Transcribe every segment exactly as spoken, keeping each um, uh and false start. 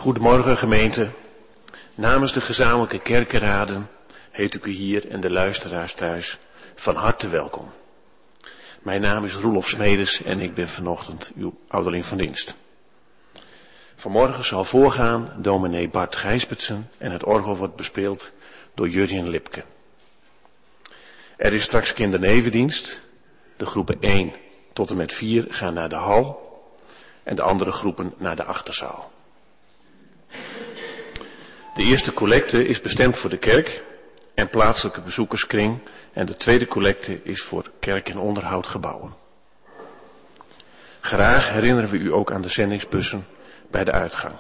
Goedemorgen gemeente. Namens de gezamenlijke kerkenraden heet ik u hier en de luisteraars thuis van harte welkom. Mijn naam is Roelof Smedes en ik ben vanochtend uw ouderling van dienst. Vanmorgen zal voorgaan dominee Bart Gijsbertsen en het orgel wordt bespeeld door Jurjen Lipke. Er is straks kindernevendienst. De groepen één tot en met vier gaan naar de hal en de andere groepen naar de achterzaal. De eerste collecte is bestemd voor de kerk en plaatselijke bezoekerskring en de tweede collecte is voor kerk- en onderhoudgebouwen. Graag herinneren we u ook aan de zendingsbussen bij de uitgang.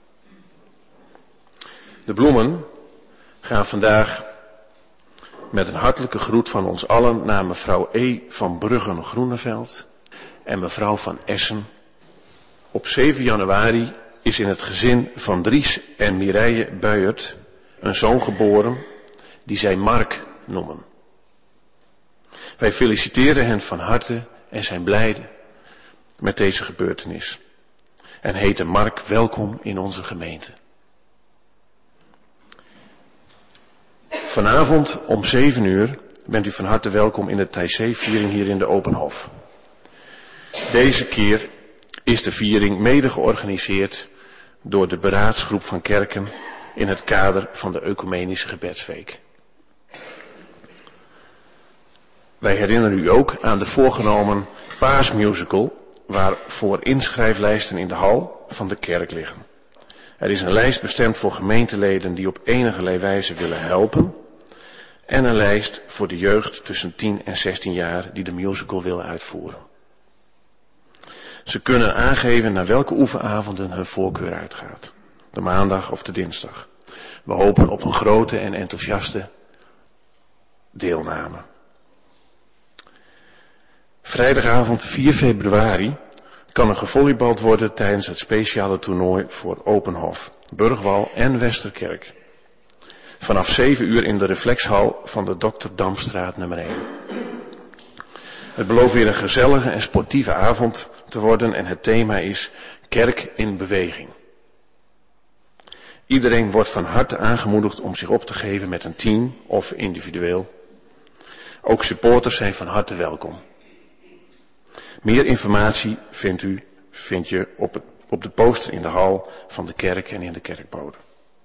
De bloemen gaan vandaag met een hartelijke groet van ons allen naar mevrouw E. van Bruggen-Groeneveld en mevrouw van Essen. Op zeven januari is in het gezin van Dries en Mireille Buijert een zoon geboren die zij Mark noemen. Wij feliciteren hen van harte en zijn blijde met deze gebeurtenis. En heten Mark welkom in onze gemeente. Vanavond om zeven uur bent u van harte welkom in de Taizé-viering hier in de Openhof. Deze keer is de viering mede georganiseerd door de beraadsgroep van kerken in het kader van de Ecumenische Gebedsweek. Wij herinneren u ook aan de voorgenomen paasmusical, waarvoor inschrijflijsten in de hal van de kerk liggen. Er is een lijst bestemd voor gemeenteleden die op enige wijze willen helpen en een lijst voor de jeugd tussen tien en zestien jaar die de musical willen uitvoeren. Ze kunnen aangeven naar welke oefenavonden hun voorkeur uitgaat. De maandag of de dinsdag. We hopen op een grote en enthousiaste deelname. Vrijdagavond vier februari kan er gevolleybald worden tijdens het speciale toernooi voor Openhof, Burgwal en Westerkerk. Vanaf zeven uur in de reflexhal van de dokter Damstraat nummer één. Het belooft weer een gezellige en sportieve avond te worden en het thema is Kerk in Beweging. Iedereen wordt van harte aangemoedigd om zich op te geven met een team of individueel. Ook supporters zijn van harte welkom. Meer informatie vindt u, vind je op, het, op de poster in de hal van de kerk en in de kerkbode.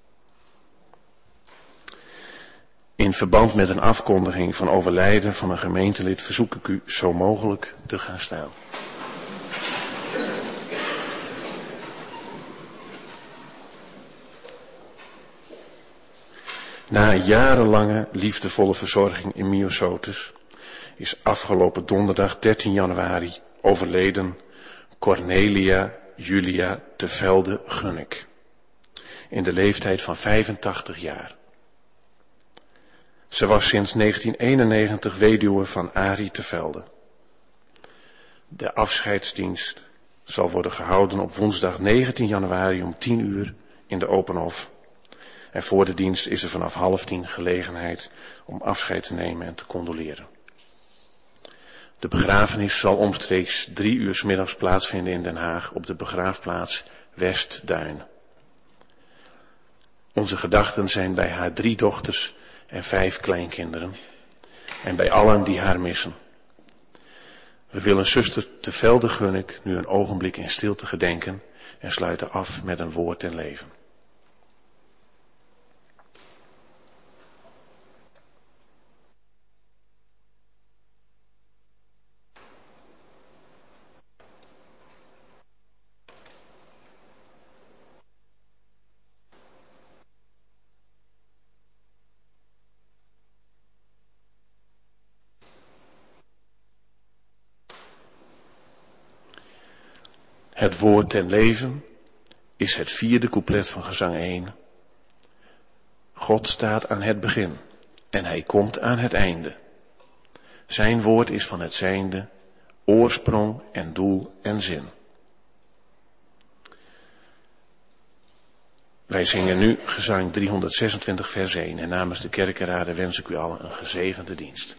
In verband met een afkondiging van overlijden van een gemeentelid verzoek ik u zo mogelijk te gaan staan. Na een jarenlange liefdevolle verzorging in Myosotis is afgelopen donderdag dertien januari overleden Cornelia Julia te Velde Gunnik. In de leeftijd van vijfentachtig jaar. Ze was sinds negentien eenennegentig weduwe van Arie te Velde. De afscheidsdienst zal worden gehouden op woensdag negentien januari om tien uur in de Openhof. En voor de dienst is er vanaf half tien gelegenheid om afscheid te nemen en te condoleren. De begrafenis zal omstreeks drie uur 's middags plaatsvinden in Den Haag op de begraafplaats Westduin. Onze gedachten zijn bij haar drie dochters en vijf kleinkinderen en bij allen die haar missen. We willen zuster te Velde Gunnik nu een ogenblik in stilte gedenken en sluiten af met een woord ten leven. Het woord ten leven is het vierde couplet van gezang één. God staat aan het begin en hij komt aan het einde. Zijn woord is van het zijnde, oorsprong en doel en zin. Wij zingen nu gezang driehonderdzesentwintig vers één en namens de kerkenraden wens ik u allen een gezegende dienst.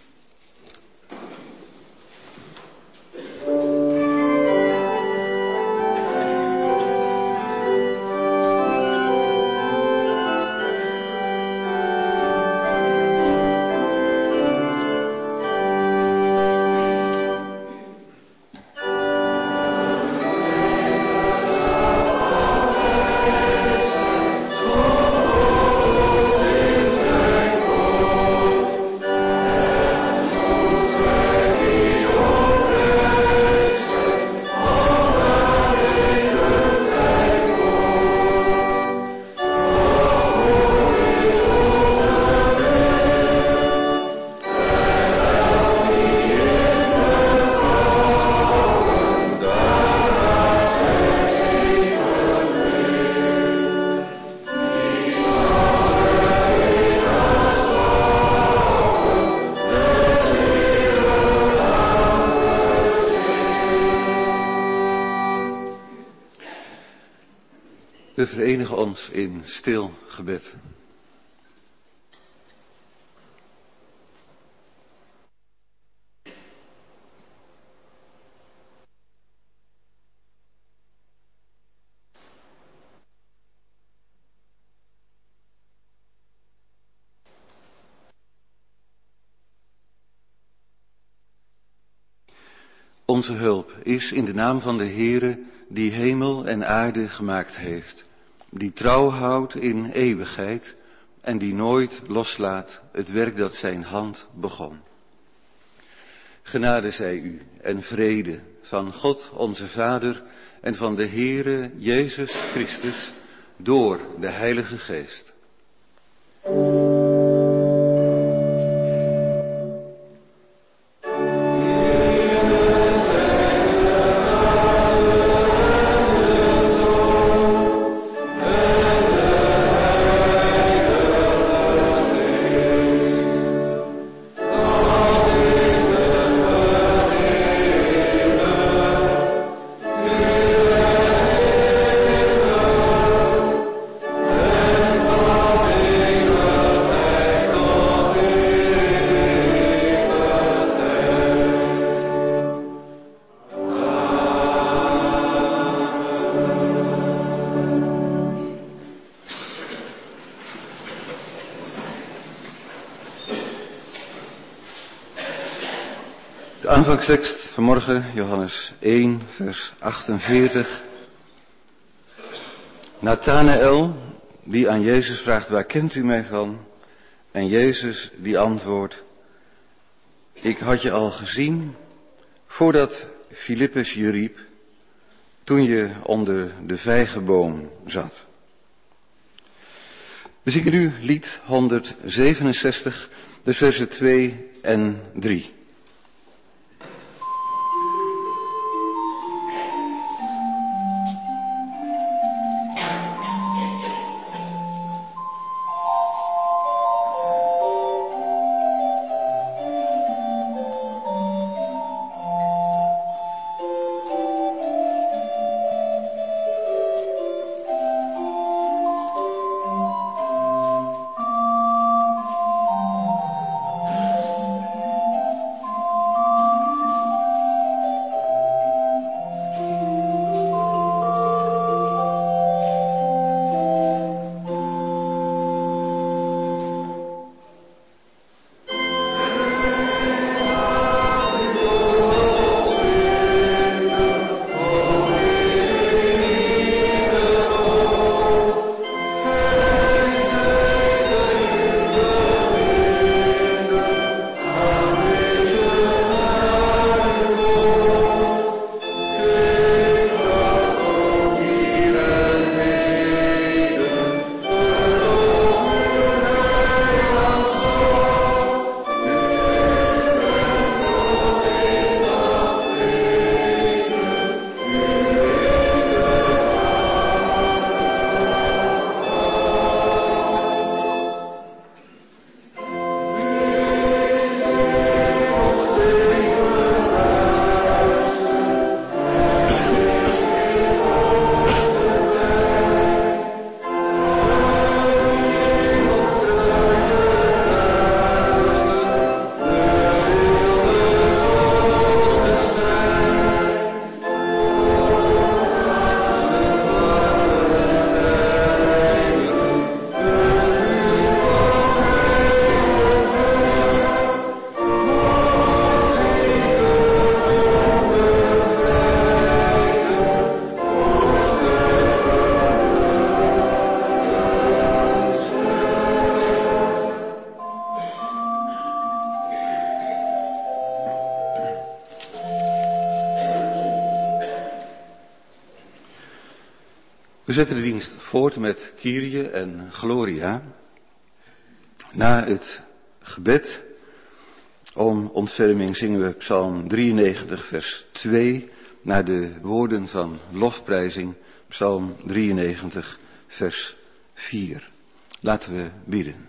We verenigen ons in stil gebed. Onze hulp is in de naam van de Heere, die hemel en aarde gemaakt heeft, die trouw houdt in eeuwigheid en die nooit loslaat het werk dat zijn hand begon. Genade zij u en vrede van God onze Vader en van de Heere Jezus Christus door de Heilige Geest. De aanvangstekst vanmorgen, Johannes één, vers achtenveertig. Nathanael, die aan Jezus vraagt, waar kent u mij van? En Jezus die antwoordt, ik had je al gezien voordat Filippus je riep, toen je onder de vijgenboom zat. We zingen nu lied honderdzevenenzestig, de versen twee en drie. We zetten de dienst voort met Kyrie en Gloria. Na het gebed om ontferming zingen we Psalm drieënnegentig vers twee naar de woorden van lofprijzing, Psalm drieënnegentig vers vier. Laten we bidden.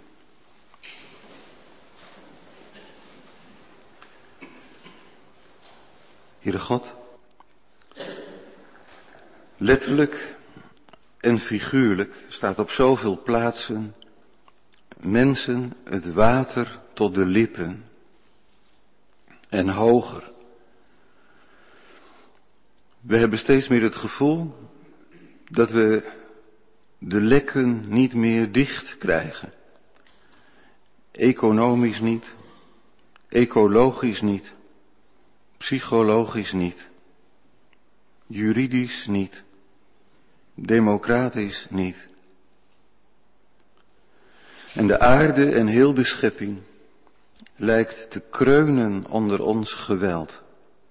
Heere God, letterlijk en figuurlijk staat op zoveel plaatsen mensen het water tot de lippen en hoger. We hebben steeds meer het gevoel dat we de lekken niet meer dicht krijgen. Economisch niet, ecologisch niet, psychologisch niet, juridisch niet, democratisch niet. En de aarde en heel de schepping lijkt te kreunen onder ons geweld.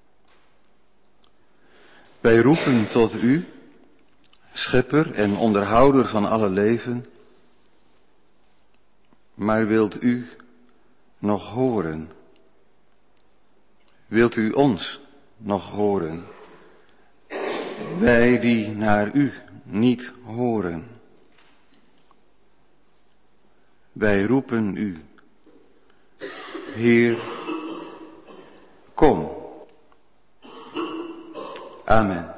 Wij roepen tot u, schepper en onderhouder van alle leven, maar wilt u nog horen? Wilt u ons nog horen? Wij die naar u niet horen. Wij roepen u, Heer, kom. Amen.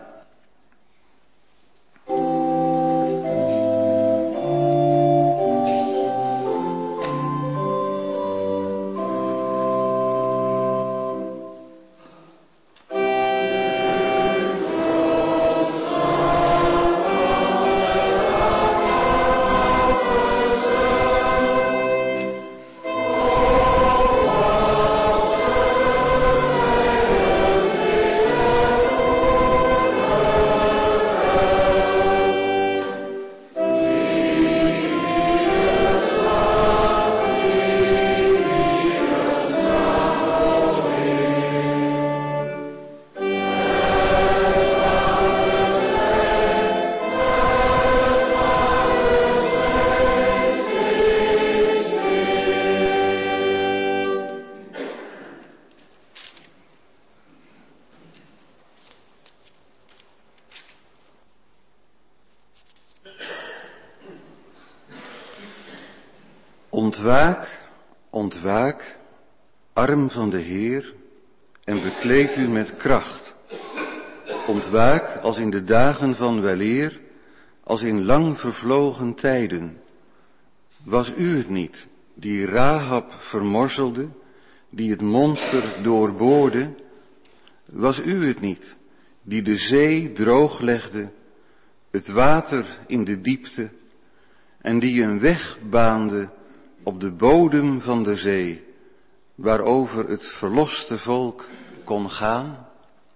Ontwaak, ontwaak, arm van de Heer, en bekleed u met kracht. Ontwaak als in de dagen van weleer, als in lang vervlogen tijden. Was u het niet, die Rahab vermorzelde, die het monster doorboorde? Was u het niet, die de zee drooglegde, het water in de diepte, en die een weg baande op de bodem van de zee, waarover het verloste volk kon gaan?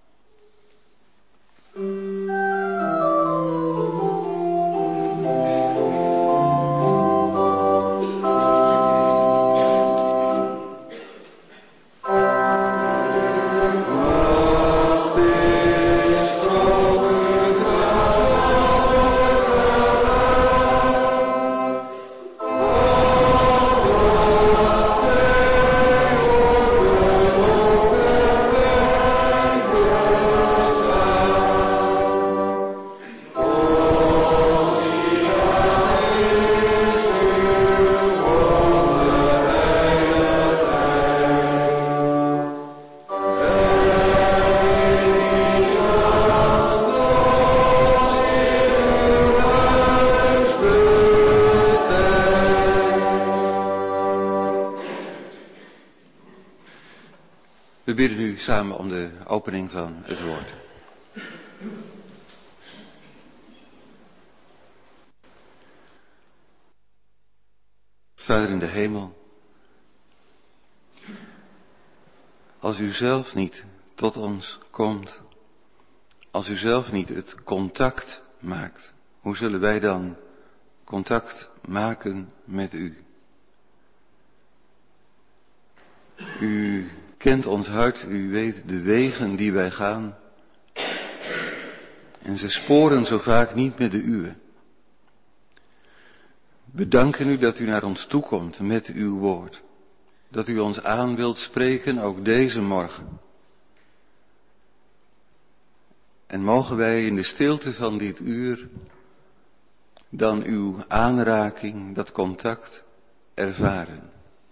We bidden nu samen om de opening van het woord. Vader in de hemel, als u zelf niet tot ons komt, als u zelf niet het contact maakt, hoe zullen wij dan contact maken met u? U kent ons hart, u weet de wegen die wij gaan. En ze sporen zo vaak niet met de uwe. We danken u dat u naar ons toekomt met uw woord. Dat u ons aan wilt spreken, ook deze morgen. En mogen wij in de stilte van dit uur dan uw aanraking, dat contact, ervaren.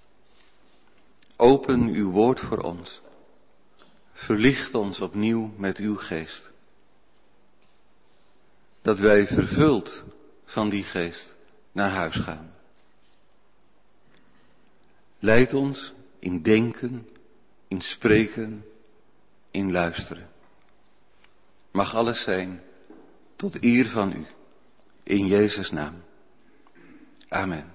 Open uw woord voor ons. Verlicht ons opnieuw met uw geest. Dat wij vervuld van die geest naar huis gaan. Leid ons in denken, in spreken, in luisteren. Mag alles zijn tot eer van u. In Jezus' naam. Amen.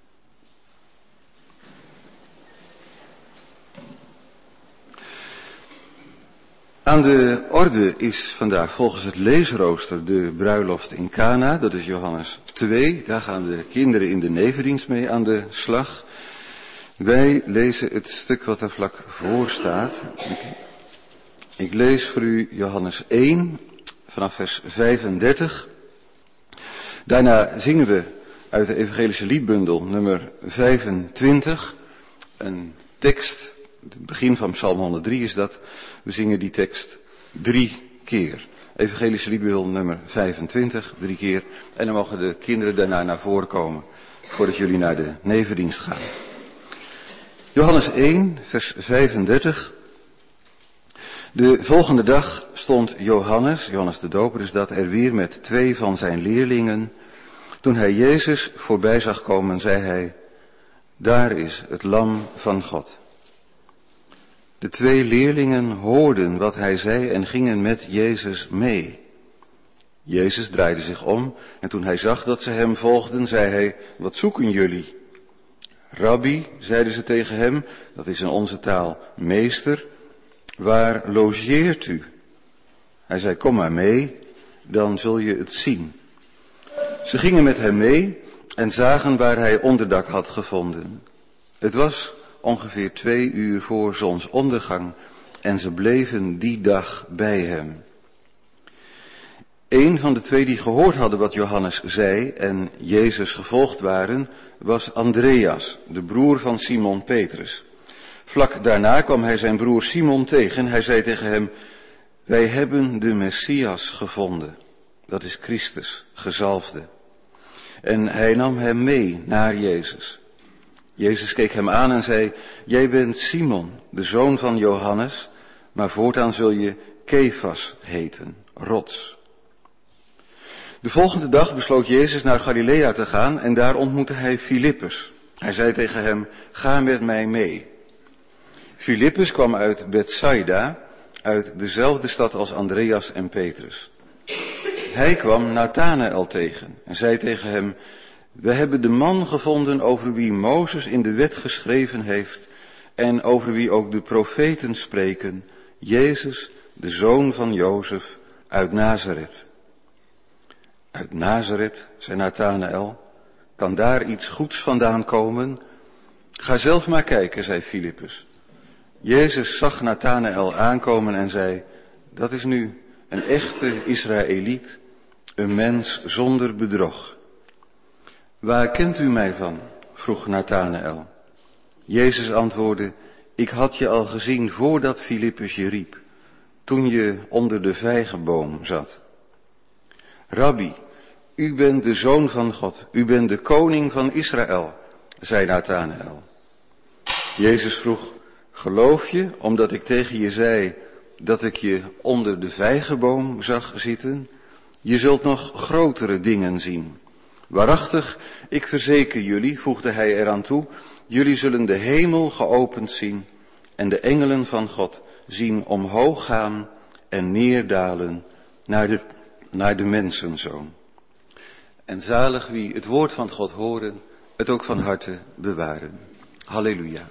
Aan de orde is vandaag volgens het leesrooster de bruiloft in Cana. Dat is Johannes twee. Daar gaan de kinderen in de nevendienst mee aan de slag. Wij lezen het stuk wat er vlak voor staat. Ik, ik lees voor u Johannes één vanaf vers vijfendertig. Daarna zingen we uit de evangelische liedbundel nummer vijfentwintig. Een tekst, het begin van Psalm honderddrie is dat. We zingen die tekst drie keer. Evangelische liedbundel nummer vijfentwintig, drie keer. En dan mogen de kinderen daarna naar voren komen voordat jullie naar de nevendienst gaan. Johannes één, vers vijfendertig. De volgende dag stond Johannes, Johannes de Doper is dat, er weer met twee van zijn leerlingen. Toen hij Jezus voorbij zag komen, zei hij, daar is het lam van God. De twee leerlingen hoorden wat hij zei en gingen met Jezus mee. Jezus draaide zich om en toen hij zag dat ze hem volgden, zei hij, wat zoeken jullie? Rabbi, zeiden ze tegen hem, dat is in onze taal meester, waar logeert u? Hij zei, kom maar mee, dan zul je het zien. Ze gingen met hem mee en zagen waar hij onderdak had gevonden. Het was ongeveer twee uur voor zonsondergang en ze bleven die dag bij hem. Een van de twee die gehoord hadden wat Johannes zei en Jezus gevolgd waren, was Andreas, de broer van Simon Petrus. Vlak daarna kwam hij zijn broer Simon tegen. Hij zei tegen hem, wij hebben de Messias gevonden. Dat is Christus, gezalfde. En hij nam hem mee naar Jezus. Jezus keek hem aan en zei, jij bent Simon, de zoon van Johannes, maar voortaan zul je Kefas heten, rots. De volgende dag besloot Jezus naar Galilea te gaan en daar ontmoette hij Filippus. Hij zei tegen hem, ga met mij mee. Filippus kwam uit Bethsaida, uit dezelfde stad als Andreas en Petrus. Hij kwam Nathanael tegen en zei tegen hem, we hebben de man gevonden over wie Mozes in de wet geschreven heeft en over wie ook de profeten spreken, Jezus, de zoon van Jozef, uit Nazareth. Uit Nazareth, zei Nathanael, kan daar iets goeds vandaan komen? Ga zelf maar kijken, zei Filippus. Jezus zag Nathanael aankomen en zei, dat is nu een echte Israëliet, een mens zonder bedrog. Waar kent u mij van? Vroeg Nathanael. Jezus antwoordde, ik had je al gezien voordat Filippus je riep, toen je onder de vijgenboom zat. Rabbi, u bent de zoon van God, u bent de koning van Israël, zei Nathanael. Jezus vroeg, geloof je, omdat ik tegen je zei dat ik je onder de vijgenboom zag zitten? Je zult nog grotere dingen zien. Waarachtig, ik verzeker jullie, voegde hij eraan toe, jullie zullen de hemel geopend zien en de engelen van God zien omhoog gaan en neerdalen naar de, naar de mensenzoon. En zalig wie het woord van God horen, het ook van harte bewaren. Halleluja.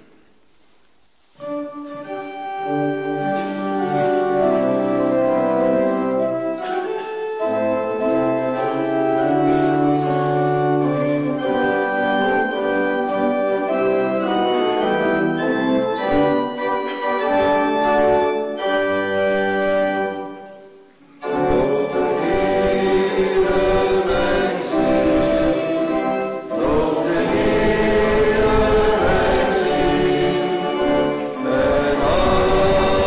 Oh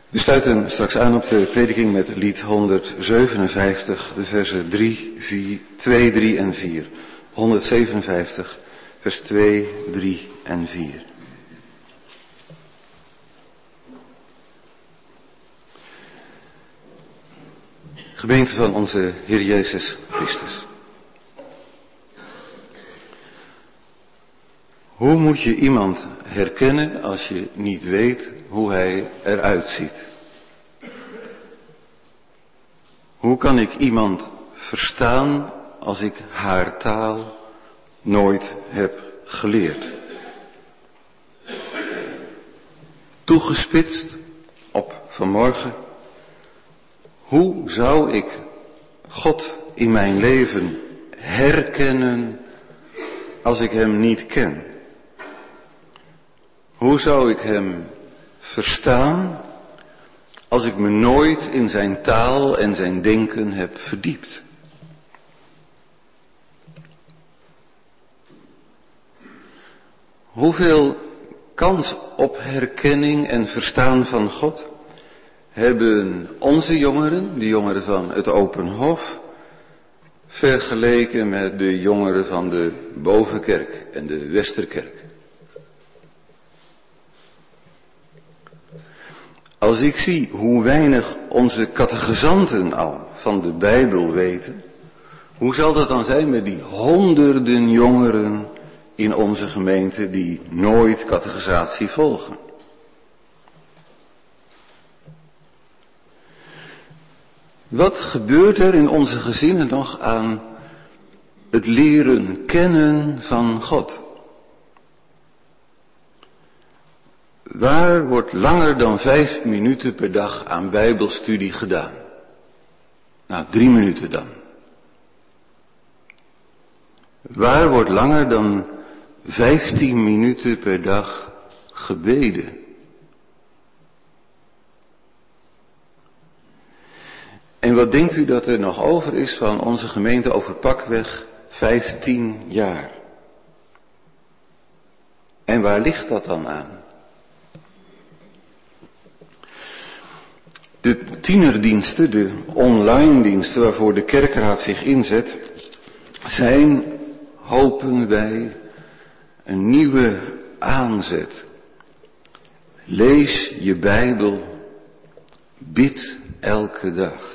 We sluiten straks aan op de prediking met lied honderdzevenenvijftig, de versen drie, vier, twee, drie en vier. honderdzevenenvijftig, vers twee, drie en vier. Gemeente van onze Heer Jezus Christus. Hoe moet je iemand herkennen als je niet weet hoe hij eruit ziet? Hoe kan ik iemand verstaan als ik haar taal nooit heb geleerd? Toegespitst op vanmorgen. Hoe zou ik God in mijn leven herkennen als ik hem niet ken? Hoe zou ik hem verstaan als ik me nooit in zijn taal en zijn denken heb verdiept? Hoeveel kans op herkenning en verstaan van God hebben onze jongeren, de jongeren van het Open Hof, vergeleken met de jongeren van de Bovenkerk en de Westerkerk? Als ik zie hoe weinig onze catechizanten al van de Bijbel weten, hoe zal dat dan zijn met die honderden jongeren in onze gemeente die nooit catechisatie volgen? Wat gebeurt er in onze gezinnen nog aan het leren kennen van God? Waar wordt langer dan vijf minuten per dag aan Bijbelstudie gedaan? Nou, drie minuten dan. Waar wordt langer dan vijftien minuten per dag gebeden? En wat denkt u dat er nog over is van onze gemeente over pakweg vijftien jaar? En waar ligt dat dan aan? De tienerdiensten, de online diensten waarvoor de kerkraad zich inzet, zijn, hopen wij, een nieuwe aanzet. Lees je Bijbel, bid elke dag.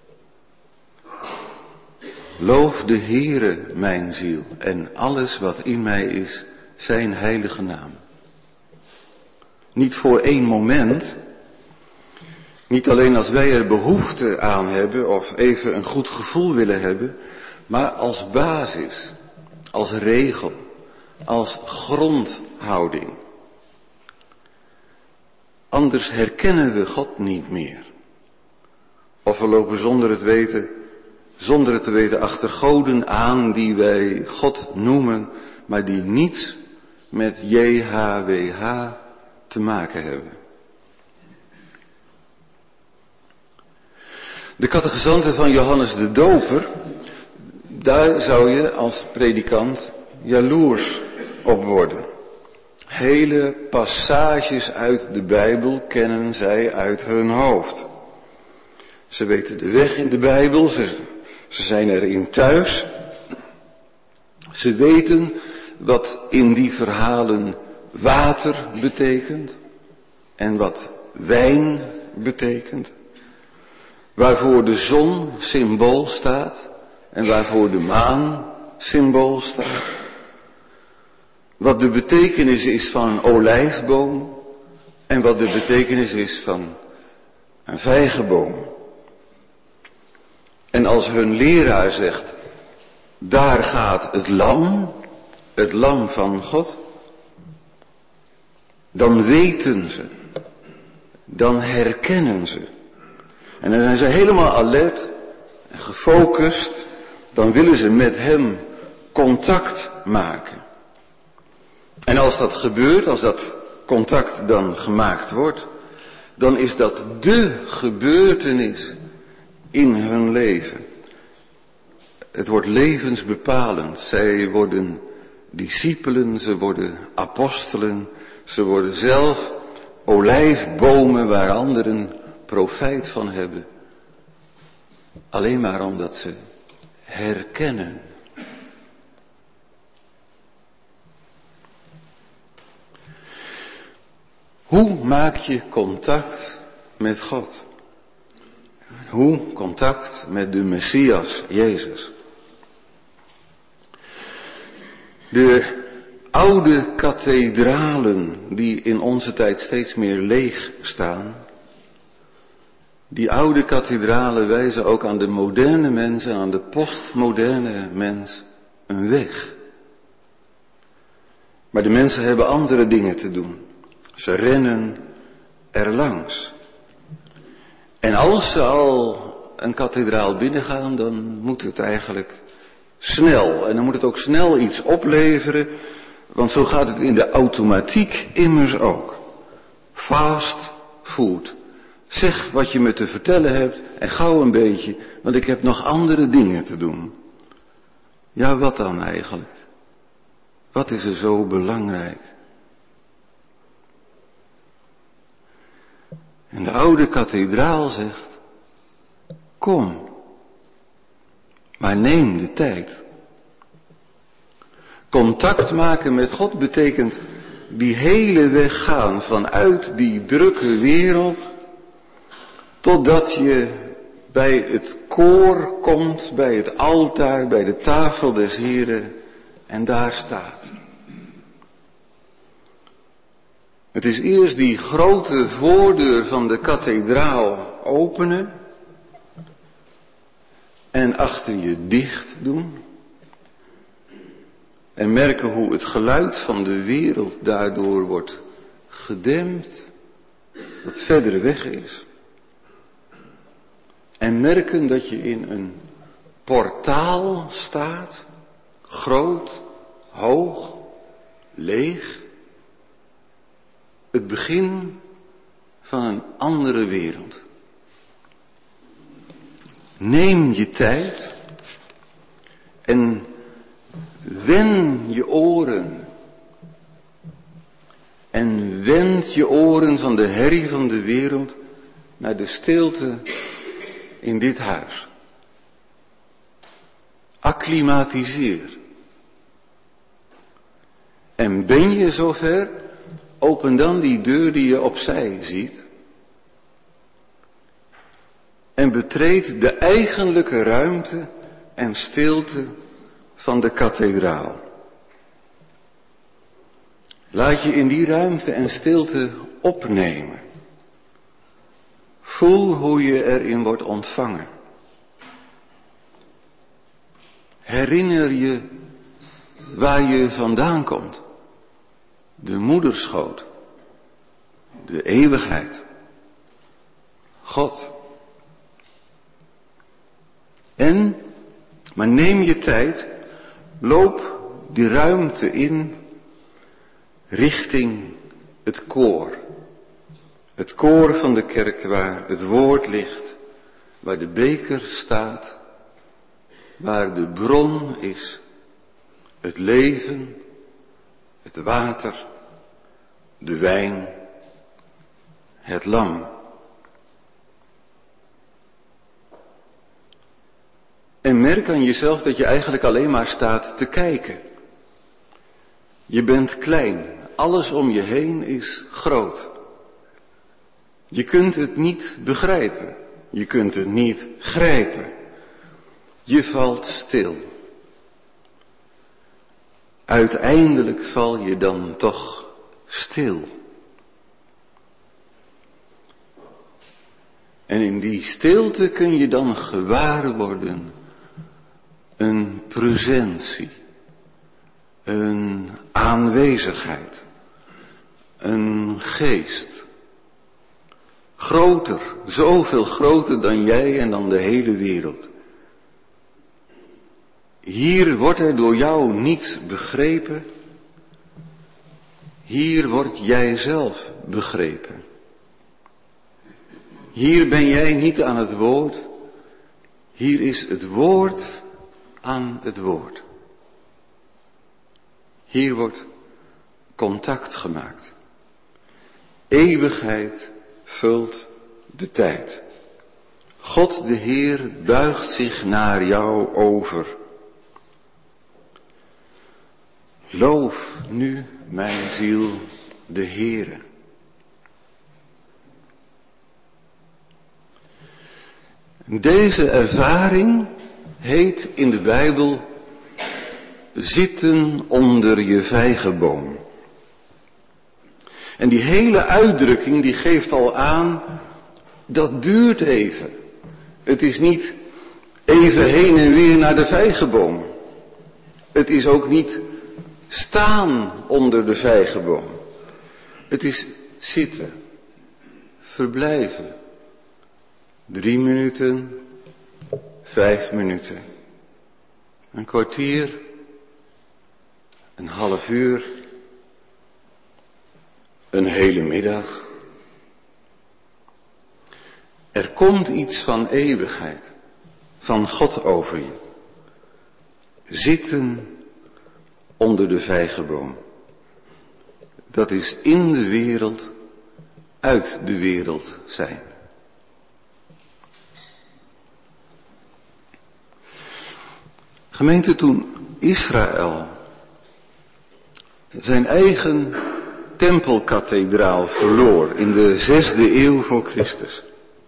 Loof de Heere, mijn ziel, en alles wat in mij is, zijn heilige naam. Niet voor één moment, niet alleen als wij er behoefte aan hebben of even een goed gevoel willen hebben, maar als basis, als regel, als grondhouding. Anders herkennen we God niet meer. Of we lopen zonder het weten, zonder het te weten achter goden aan die wij God noemen, maar die niets met J H W H te maken hebben. De catechizanten van Johannes de Doper, daar zou je als predikant jaloers op worden. Hele passages uit de Bijbel kennen zij uit hun hoofd. Ze weten de weg in de Bijbel, ze, ze zijn erin thuis. Ze weten wat in die verhalen water betekent en wat wijn betekent. Waarvoor de zon symbool staat en waarvoor de maan symbool staat. Wat de betekenis is van een olijfboom en wat de betekenis is van een vijgenboom. En als hun leraar zegt, daar gaat het lam, het lam van God, dan weten ze, dan herkennen ze. En dan zijn ze helemaal alert en gefocust, dan willen ze met hem contact maken. En als dat gebeurt, als dat contact dan gemaakt wordt, dan is dat dé gebeurtenis in hun leven. Het wordt levensbepalend. Zij worden discipelen, ze worden apostelen, ze worden zelf olijfbomen waar anderen profijt van hebben. Alleen maar omdat ze herkennen. Hoe maak je contact met God? Hoe contact met de Messias, Jezus? De oude kathedralen die in onze tijd steeds meer leeg staan, die oude kathedralen wijzen ook aan de moderne mens en aan de postmoderne mens een weg. Maar de mensen hebben andere dingen te doen. Ze rennen erlangs. En als ze al een kathedraal binnengaan, dan moet het eigenlijk snel. En dan moet het ook snel iets opleveren, want zo gaat het in de automatiek immers ook. Fast food. Zeg wat je me te vertellen hebt en gauw een beetje, want ik heb nog andere dingen te doen. Ja, wat dan eigenlijk? Wat is er zo belangrijk? En de oude kathedraal zegt, kom, maar neem de tijd. Contact maken met God betekent die hele weg gaan vanuit die drukke wereld, totdat je bij het koor komt, bij het altaar, bij de tafel des Heren en daar staat. Het is eerst die grote voordeur van de kathedraal openen en achter je dicht doen. En merken hoe het geluid van de wereld daardoor wordt gedempt, wat verder weg is. En merken dat je in een portaal staat, groot, hoog, leeg. Het begin van een andere wereld. Neem je tijd en wen je oren. En wend je oren van de herrie van de wereld naar de stilte in dit huis. Acclimatiseer. En ben je zover, open dan die deur die je opzij ziet. En betreed de eigenlijke ruimte en stilte van de kathedraal. Laat je in die ruimte en stilte opnemen. Voel hoe je erin wordt ontvangen. Herinner je waar je vandaan komt. De moederschoot. De eeuwigheid. God. En, maar neem je tijd, loop die ruimte in richting het koor. Het koor van de kerk waar het woord ligt, waar de beker staat, waar de bron is, het leven, het water, de wijn, het lam. En merk aan jezelf dat je eigenlijk alleen maar staat te kijken. Je bent klein, alles om je heen is groot. Je kunt het niet begrijpen, je kunt het niet grijpen. Je valt stil. Uiteindelijk val je dan toch stil. En in die stilte kun je dan gewaar worden een presentie, een aanwezigheid, een geest. Groter, zoveel groter dan jij en dan de hele wereld. Hier wordt er door jou niets begrepen. Hier word jij zelf begrepen. Hier ben jij niet aan het woord. Hier is het woord aan het woord. Hier wordt contact gemaakt. Eeuwigheid vult de tijd. God de Heer buigt zich naar jou over. Loof nu, mijn ziel, de Heere. Deze ervaring heet in de Bijbel zitten onder je vijgenboom. En die hele uitdrukking die geeft al aan, dat duurt even. Het is niet even heen en weer naar de vijgenboom. Het is ook niet staan onder de vijgenboom. Het is zitten, verblijven. Drie minuten, vijf minuten, een kwartier, een half uur, een hele middag. Er komt iets van eeuwigheid, van God over je. Zitten onder de vijgenboom. Dat is in de wereld, uit de wereld zijn. Gemeente, toen Israël zijn eigen tempelkathedraal verloor in de zesde eeuw voor Christus.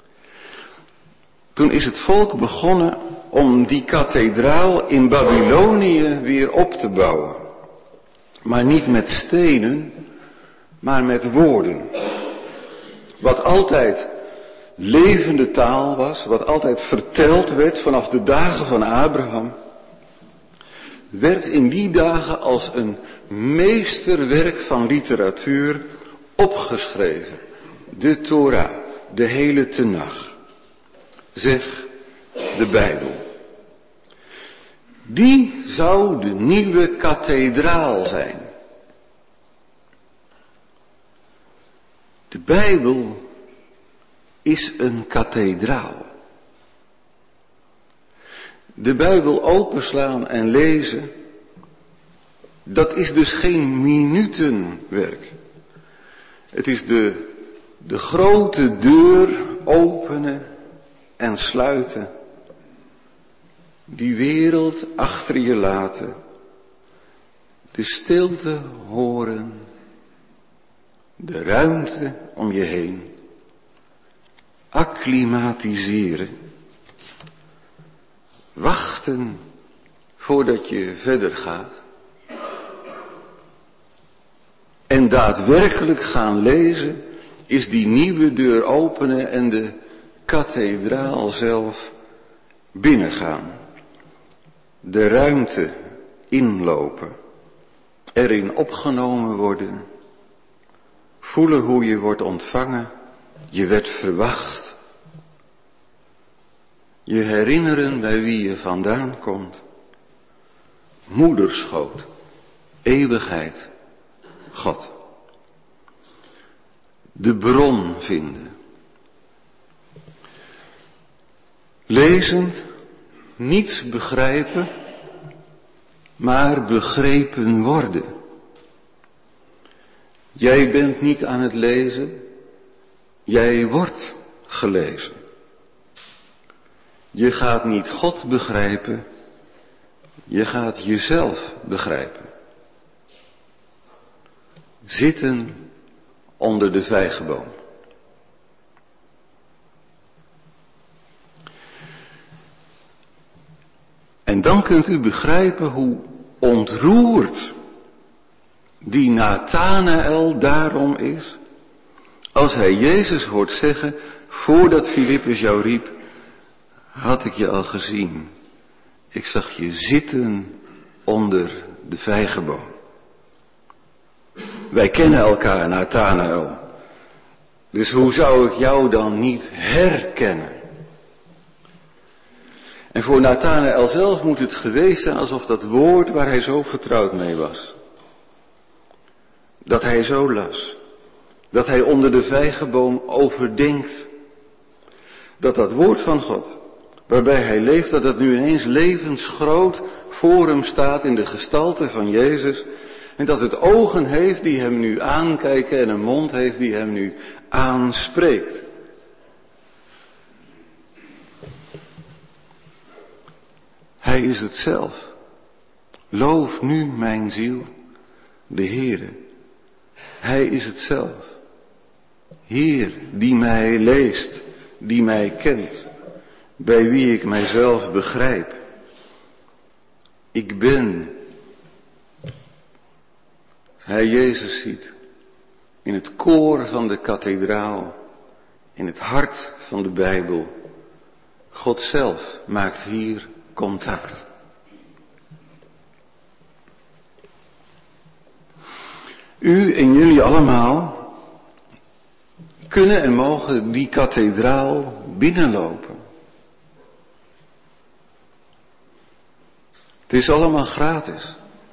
Toen is het volk begonnen om die kathedraal in Babylonië weer op te bouwen. Maar niet met stenen, maar met woorden. Wat altijd levende taal was, wat altijd verteld werd vanaf de dagen van Abraham, werd in die dagen als een meesterwerk van literatuur opgeschreven. De Torah, de hele Tenach. Zeg, de Bijbel. Die zou de nieuwe kathedraal zijn. De Bijbel is een kathedraal. De Bijbel openslaan en lezen, dat is dus geen minutenwerk. Het is de, de grote deur openen en sluiten. Die wereld achter je laten. De stilte horen. De ruimte om je heen. Acclimatiseren. Wachten voordat je verder gaat. En daadwerkelijk gaan lezen is die nieuwe deur openen en de kathedraal zelf binnengaan. De ruimte inlopen. Erin opgenomen worden. Voelen hoe je wordt ontvangen. Je werd verwacht. Je herinneren bij wie je vandaan komt. Moederschoot. Eeuwigheid. God. De bron vinden. Lezend, niets begrijpen, maar begrepen worden. Jij bent niet aan het lezen, jij wordt gelezen. Je gaat niet God begrijpen, je gaat jezelf begrijpen. Zitten onder de vijgenboom. En dan kunt u begrijpen hoe ontroerd die Nathanael daarom is, als hij Jezus hoort zeggen, voordat Filippus jou riep, had ik je al gezien. Ik zag je zitten onder de vijgenboom. Wij kennen elkaar, Nathanael. Dus hoe zou ik jou dan niet herkennen? En voor Nathanael zelf moet het geweest zijn alsof dat woord waar hij zo vertrouwd mee was. Dat hij zo las. Dat hij onder de vijgenboom overdenkt. Dat dat woord van God, waarbij hij leeft, dat dat nu ineens levensgroot voor hem staat in de gestalte van Jezus. En dat het ogen heeft die hem nu aankijken en een mond heeft die hem nu aanspreekt. Hij is het zelf. Loof nu mijn ziel, de Heere. Hij is het zelf. Heer die mij leest, die mij kent, bij wie ik mijzelf begrijp. Ik ben. Hij Jezus ziet in het koor van de kathedraal, in het hart van de Bijbel. God zelf maakt hier contact. U en jullie allemaal kunnen en mogen die kathedraal binnenlopen. Het is allemaal gratis.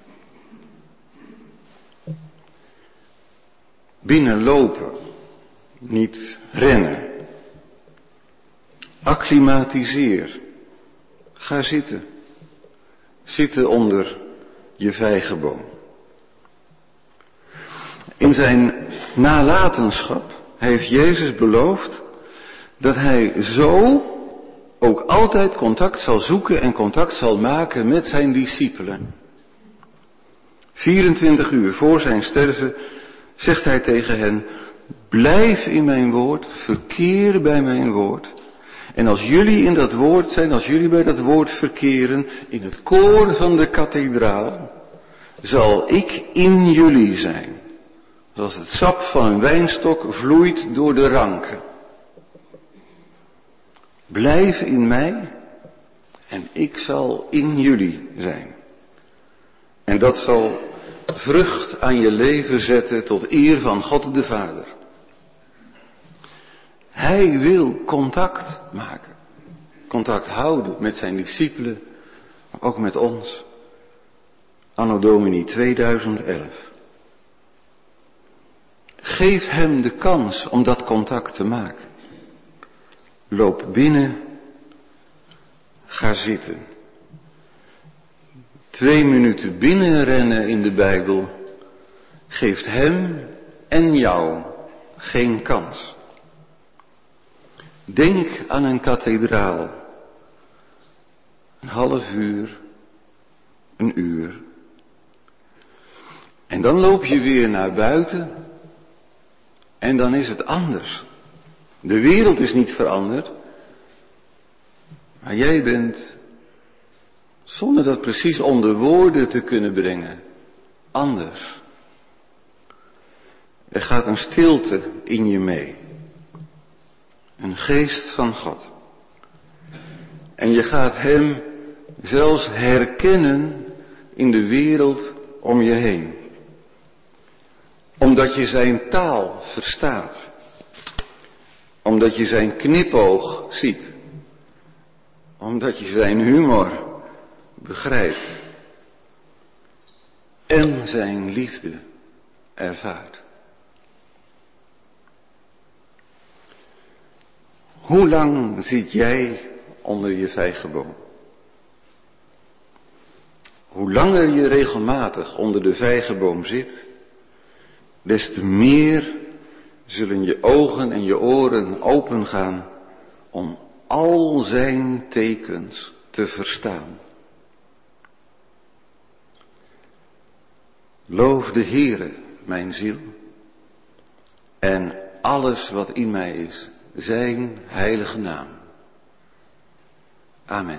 Binnenlopen, niet rennen. Acclimatiseer. Ga zitten. Zitten onder je vijgenboom. In zijn nalatenschap heeft Jezus beloofd dat hij zo ook altijd contact zal zoeken en contact zal maken met zijn discipelen. vierentwintig uur voor zijn sterven zegt hij tegen hen: blijf in mijn woord, verkeer bij mijn woord. En als jullie in dat woord zijn, als jullie bij dat woord verkeren, in het koor van de kathedraal, zal ik in jullie zijn. Zoals het sap van een wijnstok vloeit door de ranken. Blijf in mij en ik zal in jullie zijn. En dat zal vrucht aan je leven zetten tot eer van God de Vader. Hij wil contact maken. Contact houden met zijn discipelen, maar ook met ons. Anno Domini tweeduizend elf. Geef hem de kans om dat contact te maken. Loop binnen, ga zitten. Twee minuten binnenrennen in de Bijbel geeft hem en jou geen kans. Denk aan een kathedraal. Een half uur, een uur. En dan loop je weer naar buiten en dan is het anders. De wereld is niet veranderd, maar jij bent, zonder dat precies onder woorden te kunnen brengen, anders. Er gaat een stilte in je mee. Een geest van God. En je gaat hem zelfs herkennen in de wereld om je heen. Omdat je zijn taal verstaat. Omdat je zijn knipoog ziet. Omdat je zijn humor begrijpt. En zijn liefde ervaart. Hoe lang zit jij onder je vijgenboom? Hoe langer je regelmatig onder de vijgenboom zit, des te meer zullen je ogen en je oren opengaan om al zijn tekens te verstaan. Loof de Heere, mijn ziel, en alles wat in mij is, zijn heilige naam. Amen.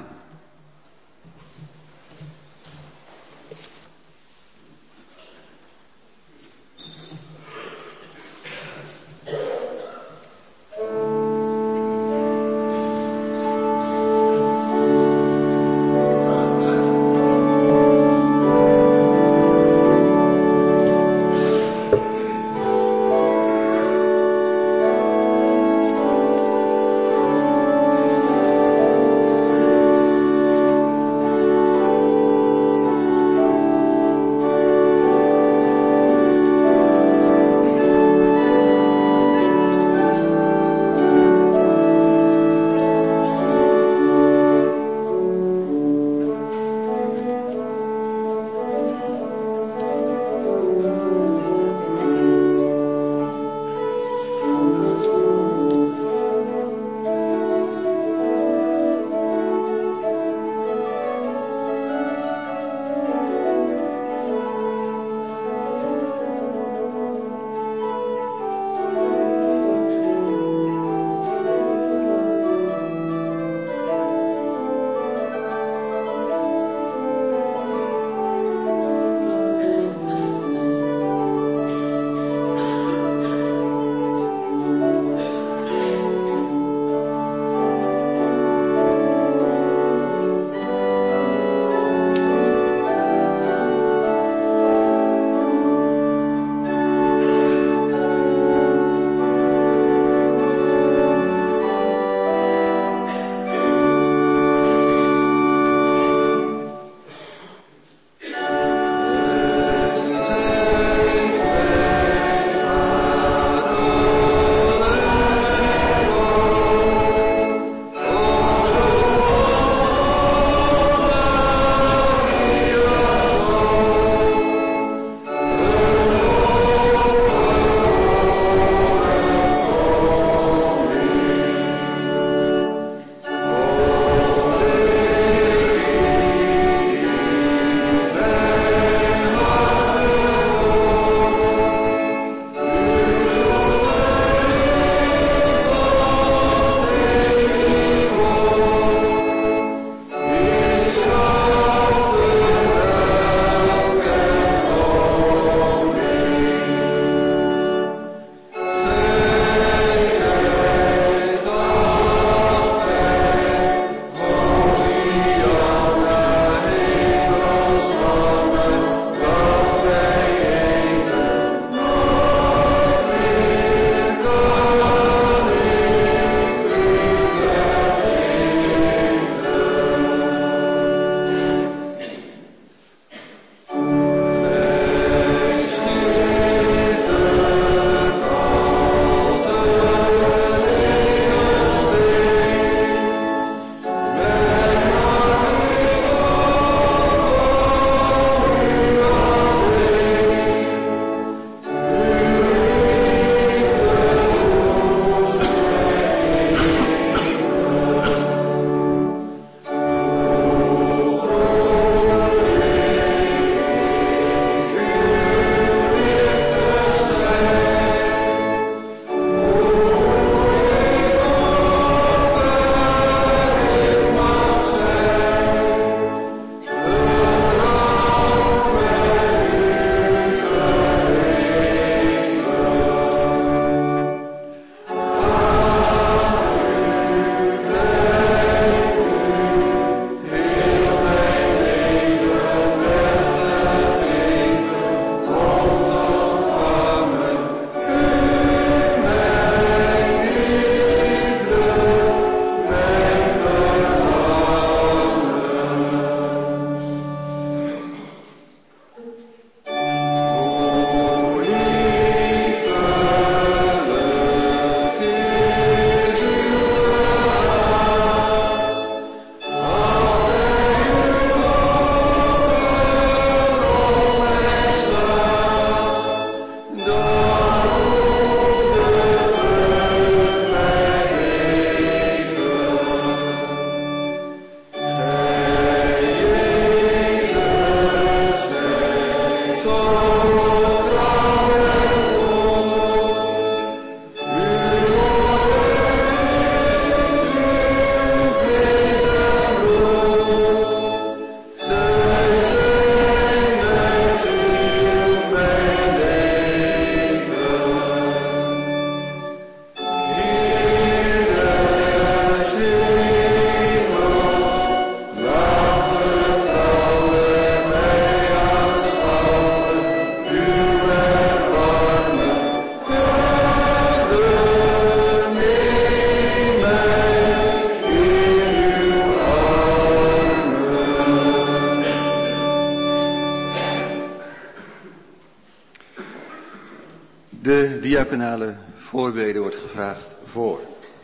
diaconale voorbede wordt gevraagd voor.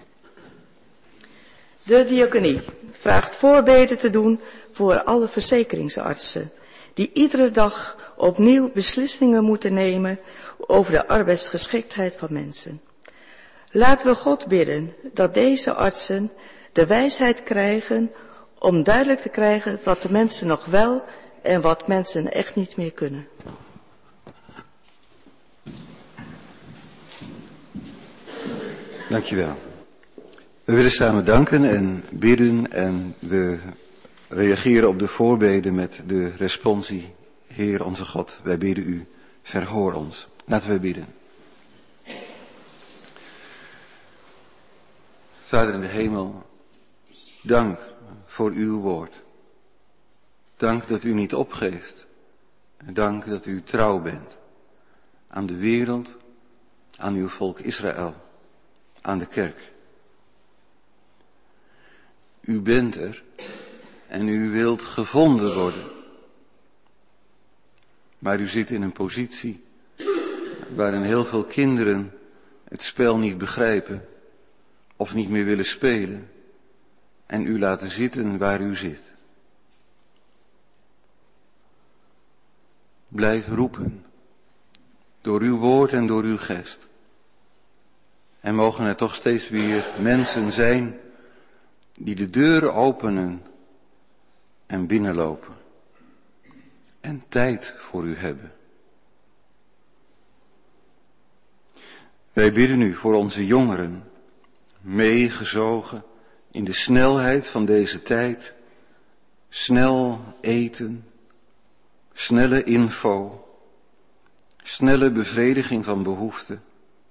De diaconie vraagt voorbeden te doen voor alle verzekeringsartsen die iedere dag opnieuw beslissingen moeten nemen over de arbeidsgeschiktheid van mensen. Laten we God bidden dat deze artsen de wijsheid krijgen om duidelijk te krijgen wat de mensen nog wel en wat mensen echt niet meer kunnen. Dankjewel. We willen samen danken en bidden en we reageren op de voorbeden met de responsie. Heer onze God, wij bidden u, verhoor ons. Laten we bidden. Vader in de hemel, dank voor uw woord. Dank dat u niet opgeeft. Dank dat u trouw bent aan de wereld, aan uw volk Israël, aan de kerk. U bent er en u wilt gevonden worden. Maar u zit in een positie waarin heel veel kinderen het spel niet begrijpen of niet meer willen spelen en u laten zitten waar u zit. Blijf roepen door uw woord en door uw geest. En mogen er toch steeds weer mensen zijn die de deuren openen en binnenlopen en tijd voor u hebben. Wij bidden u voor onze jongeren, meegezogen in de snelheid van deze tijd, snel eten, snelle info, snelle bevrediging van behoeften,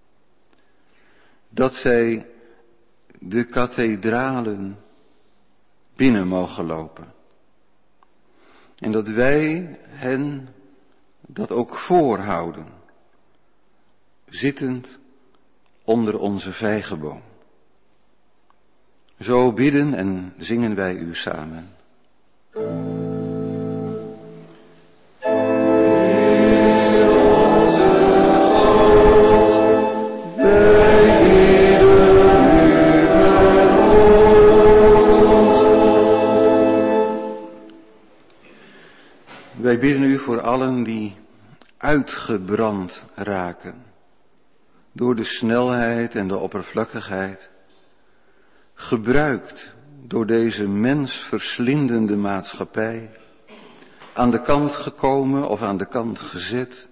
dat zij de kathedralen binnen mogen lopen. En dat wij hen dat ook voorhouden, zittend onder onze vijgenboom. Zo bidden en zingen wij u samen. Wij bidden u voor allen die uitgebrand raken door de snelheid en de oppervlakkigheid, gebruikt door deze mensverslindende maatschappij, aan de kant gekomen of aan de kant gezet,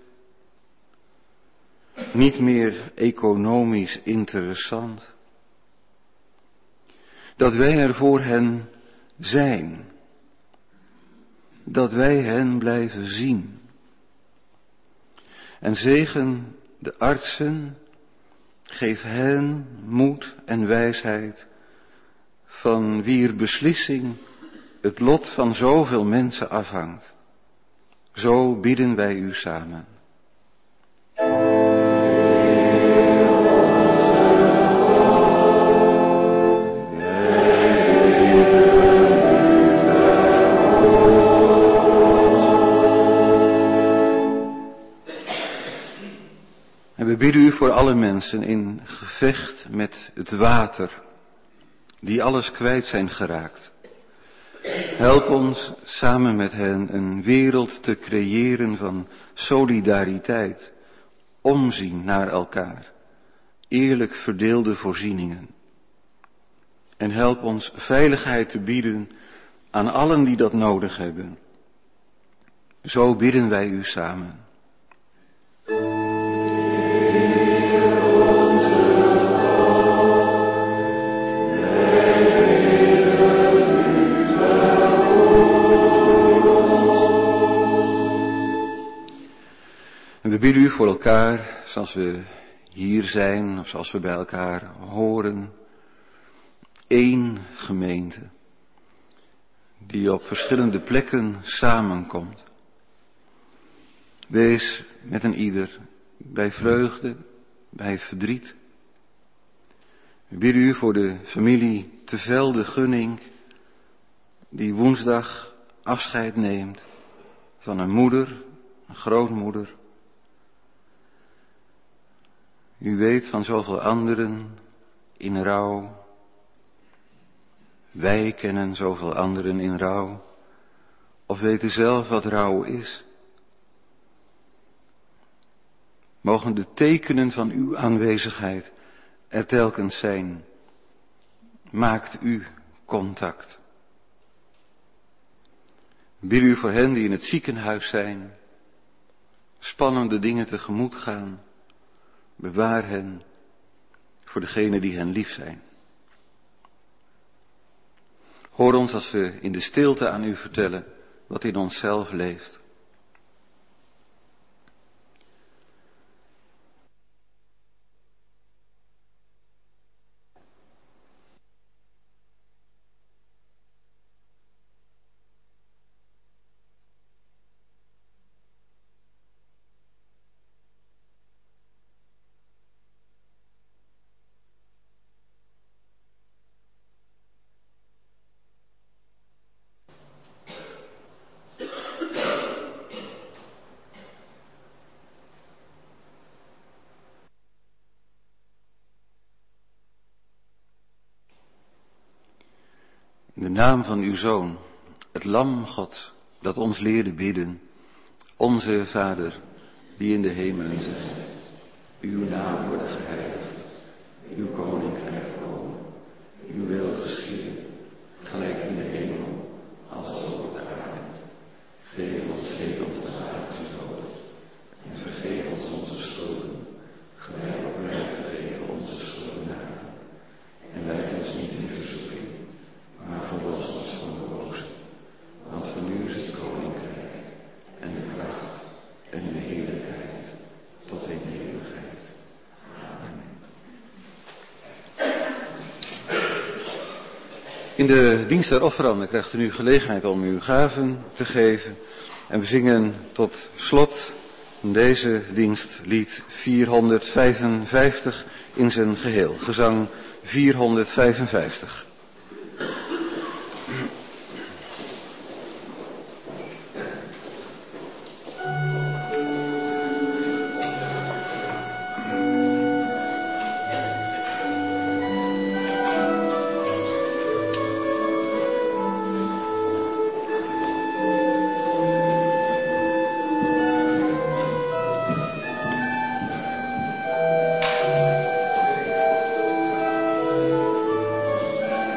niet meer economisch interessant, dat wij er voor hen zijn. Dat wij hen blijven zien. En zegen de artsen, geef hen moed en wijsheid, van wier beslissing het lot van zoveel mensen afhangt. Zo bidden wij u samen. We bidden u voor alle mensen in gevecht met het water, die alles kwijt zijn geraakt. Help ons samen met hen een wereld te creëren van solidariteit, omzien naar elkaar, eerlijk verdeelde voorzieningen. En help ons veiligheid te bieden aan allen die dat nodig hebben. Zo bidden wij u samen. En we bidden u voor elkaar, zoals we hier zijn, of zoals we bij elkaar horen, één gemeente, die op verschillende plekken samenkomt. Wees met een ieder, bij vreugde, bij verdriet. We bidden u voor de familie Te Velde Gunning, die woensdag afscheid neemt van een moeder, een grootmoeder. U weet van zoveel anderen in rouw. Wij kennen zoveel anderen in rouw. Of weten zelf wat rouw is. Mogen de tekenen van uw aanwezigheid er telkens zijn. Maakt u contact. Wil u voor hen die in het ziekenhuis zijn, spannende dingen tegemoet gaan. Bewaar hen voor degenen die hen lief zijn. Hoor ons als we in de stilte aan u vertellen wat in onszelf leeft. In de naam van uw Zoon, het Lam God, dat ons leerde bidden. Onze Vader, die in de hemelen zijt. Uw naam worden geheiligd. Uw koninkrijk komen. Uw wil geschieden. Gelijk in de hemel, als ook op de aarde. Geef ons heden ons dagelijkse brood. En vergeef ons onze schulden. Gelijk ook wij vergeven onze schuldenaren. En leid ons niet in verzoeking. Maar verlos ons van de boze. Want van u is het koninkrijk en de kracht en de heerlijkheid tot in de eeuwigheid. Amen. In de dienst der offeranden krijgt u nu gelegenheid om uw gaven te geven. En we zingen tot slot deze dienst lied vierhonderdvijfenvijftig in zijn geheel. Gezang vierhonderdvijfenvijftig. Amen.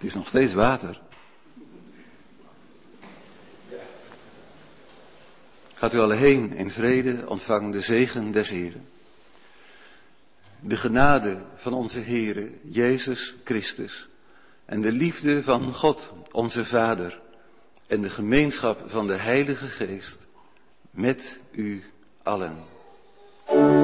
is nog steeds water. Gaat u alle heen in vrede, ontvang de zegen des Heren. De genade van onze Heere, Jezus Christus, en de liefde van God, onze Vader, en de gemeenschap van de Heilige Geest, met u allen.